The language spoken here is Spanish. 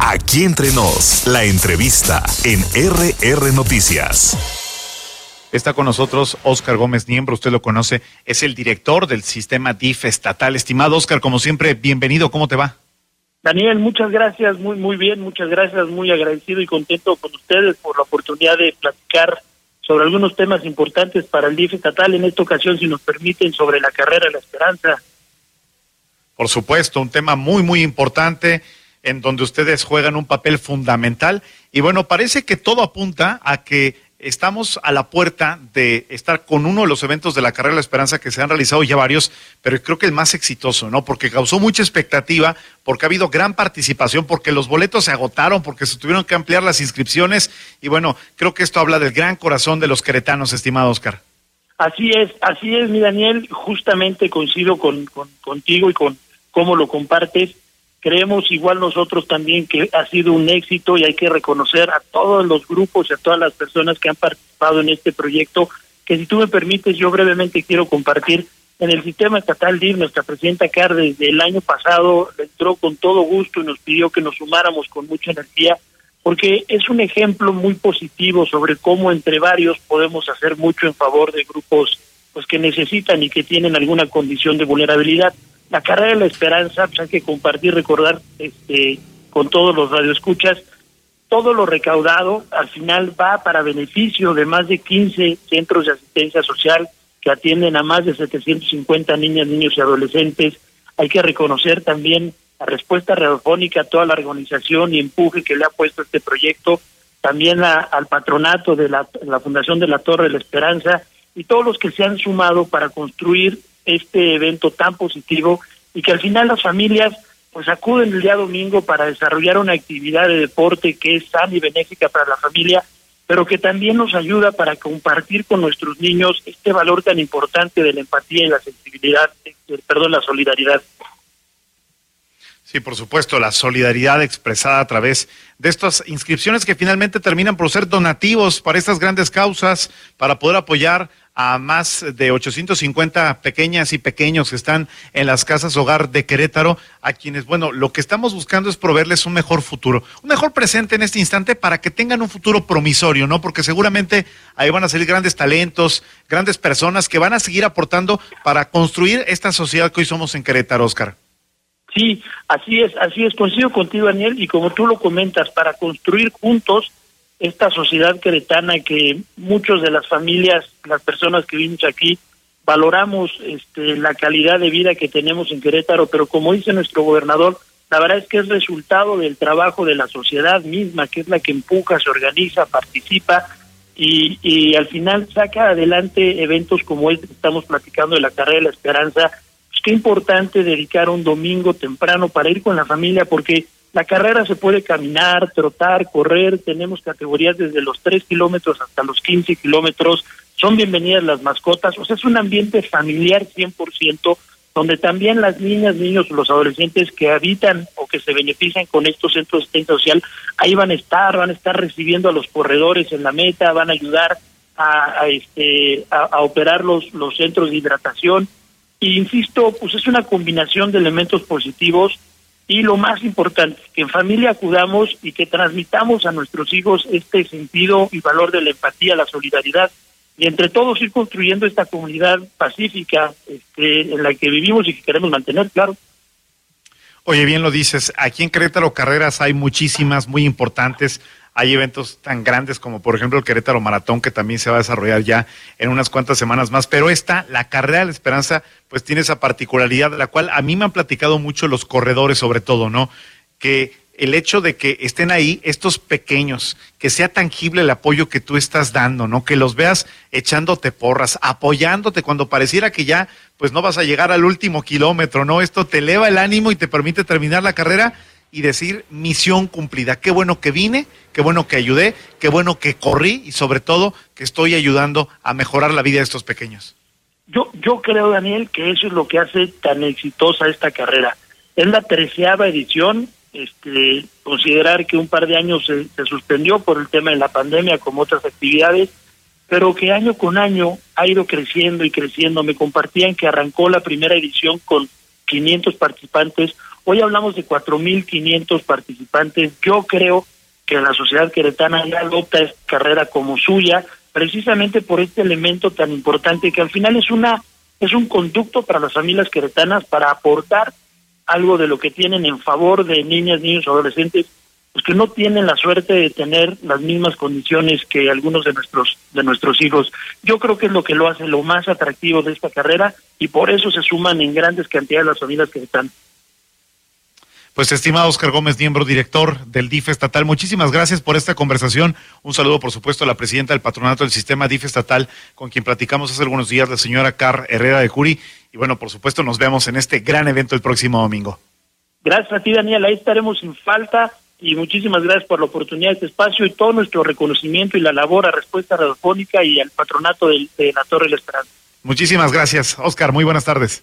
Aquí entre nos, la entrevista en RR Noticias. Está con nosotros Óscar Gómez Niembro, usted lo conoce, es el director del sistema DIF estatal. Estimado Óscar, como siempre, bienvenido, ¿cómo te va? Daniel, muchas gracias, muy bien, muchas gracias, muy agradecido y contento con ustedes por la oportunidad de platicar sobre algunos temas importantes para el DIF estatal, en esta ocasión, si nos permiten, sobre la carrera de la esperanza. Por supuesto, un tema muy importante en donde ustedes juegan un papel fundamental y bueno, parece que todo apunta a que estamos a la puerta de estar con uno de los eventos de la Carrera de la Esperanza que se han realizado ya varios, pero creo que el más exitoso, ¿no? Porque causó mucha expectativa, porque ha habido gran participación, porque los boletos se agotaron, porque se tuvieron que ampliar las inscripciones y bueno, creo que esto habla del gran corazón de los queretanos, estimado Óscar. Así es, mi Daniel, justamente coincido contigo y con cómo lo compartes. Creemos igual nosotros también que ha sido un éxito y hay que reconocer a todos los grupos y a todas las personas que han participado en este proyecto, que si tú me permites, yo brevemente quiero compartir. En el sistema estatal DIF, nuestra presidenta Carr desde el año pasado entró con todo gusto y nos pidió que nos sumáramos con mucha energía, porque es un ejemplo muy positivo sobre cómo entre varios podemos hacer mucho en favor de grupos pues que necesitan y que tienen alguna condición de vulnerabilidad. La Carrera de la Esperanza, pues hay que compartir, recordar con todos los radioescuchas, todo lo recaudado al final va para beneficio de más de 15 centros de asistencia social que atienden a más de 750 niñas, niños y adolescentes. Hay que reconocer también la respuesta radiofónica a toda la organización y empuje que le ha puesto este proyecto, también al patronato de la Fundación de la Torre de la Esperanza y todos los que se han sumado para construir este evento tan positivo y que al final las familias pues acuden el día domingo para desarrollar una actividad de deporte que es sana y benéfica para la familia, pero que también nos ayuda para compartir con nuestros niños este valor tan importante de la empatía y la sensibilidad, la solidaridad. Sí, por supuesto, la solidaridad expresada a través de estas inscripciones que finalmente terminan por ser donativos para estas grandes causas, para poder apoyar a más de 850 pequeñas y pequeños que están en las casas hogar de Querétaro, a quienes, bueno, lo que estamos buscando es proveerles un mejor futuro, un mejor presente en este instante para que tengan un futuro promisorio, ¿no? Porque seguramente ahí van a salir grandes talentos, grandes personas que van a seguir aportando para construir esta sociedad que hoy somos en Querétaro, Óscar. Sí, así es, coincido contigo, Daniel, y como tú lo comentas, para construir juntos esta sociedad queretana que muchos de las familias, las personas que vivimos aquí, valoramos la calidad de vida que tenemos en Querétaro, pero como dice nuestro gobernador, la verdad es que es resultado del trabajo de la sociedad misma, que es la que empuja, se organiza, participa y al final saca adelante eventos como este que estamos platicando de la Carrera de la Esperanza. Pues qué importante dedicar un domingo temprano para ir con la familia, porque la carrera se puede caminar, trotar, correr, tenemos categorías desde los 3 kilómetros hasta los 15 kilómetros, son bienvenidas las mascotas, o sea, es un ambiente familiar 100%, donde también las niñas, niños, los adolescentes que habitan o que se benefician con estos centros de asistencia social, ahí van a estar recibiendo a los corredores en la meta, van a ayudar a operar los centros de hidratación, y insisto, pues es una combinación de elementos positivos. Y lo más importante, que en familia acudamos y que transmitamos a nuestros hijos este sentido y valor de la empatía, la solidaridad, y entre todos ir construyendo esta comunidad pacífica en la que vivimos y que queremos mantener, claro. Oye, bien lo dices, aquí en Querétaro carreras hay muchísimas, muy importantes. Hay eventos tan grandes como por ejemplo el Querétaro Maratón, que también se va a desarrollar ya en unas cuantas semanas más, pero la Carrera de la Esperanza, pues tiene esa particularidad, de la cual a mí me han platicado mucho los corredores sobre todo, ¿no? Que el hecho de que estén ahí estos pequeños, que sea tangible el apoyo que tú estás dando, ¿no? Que los veas echándote porras, apoyándote cuando pareciera que ya pues no vas a llegar al último kilómetro, ¿no? Esto te eleva el ánimo y te permite terminar la carrera y decir misión cumplida. Qué bueno que vine, qué bueno que ayudé, qué bueno que corrí y sobre todo que estoy ayudando a mejorar la vida de estos pequeños. Yo creo, Daniel, que eso es lo que hace tan exitosa esta carrera. Es la 13ª edición, considerar que un par de años se suspendió por el tema de la pandemia como otras actividades, pero que año con año ha ido creciendo y creciendo. Me compartían que arrancó la primera edición con 500 participantes, Hoy hablamos de 4,500 participantes. Yo creo que la sociedad queretana ya adopta esta carrera como suya, precisamente por este elemento tan importante que al final es un conducto para las familias queretanas para aportar algo de lo que tienen en favor de niñas, niños o adolescentes, pues que no tienen la suerte de tener las mismas condiciones que algunos de nuestros hijos. Yo creo que es lo que lo hace lo más atractivo de esta carrera y por eso se suman en grandes cantidades las familias queretanas. Pues estimado Óscar Gómez, miembro director del DIF estatal, muchísimas gracias por esta conversación. Un saludo, por supuesto, a la presidenta del patronato del sistema DIF estatal, con quien platicamos hace algunos días, la señora Car Herrera de Curi. Y bueno, por supuesto, nos vemos en este gran evento el próximo domingo. Gracias a ti, Daniel, ahí estaremos sin falta y muchísimas gracias por la oportunidad de este espacio y todo nuestro reconocimiento y la labor a Respuesta Radiofónica y al patronato de la Torre de la Esperanza. Muchísimas gracias, Óscar, muy buenas tardes.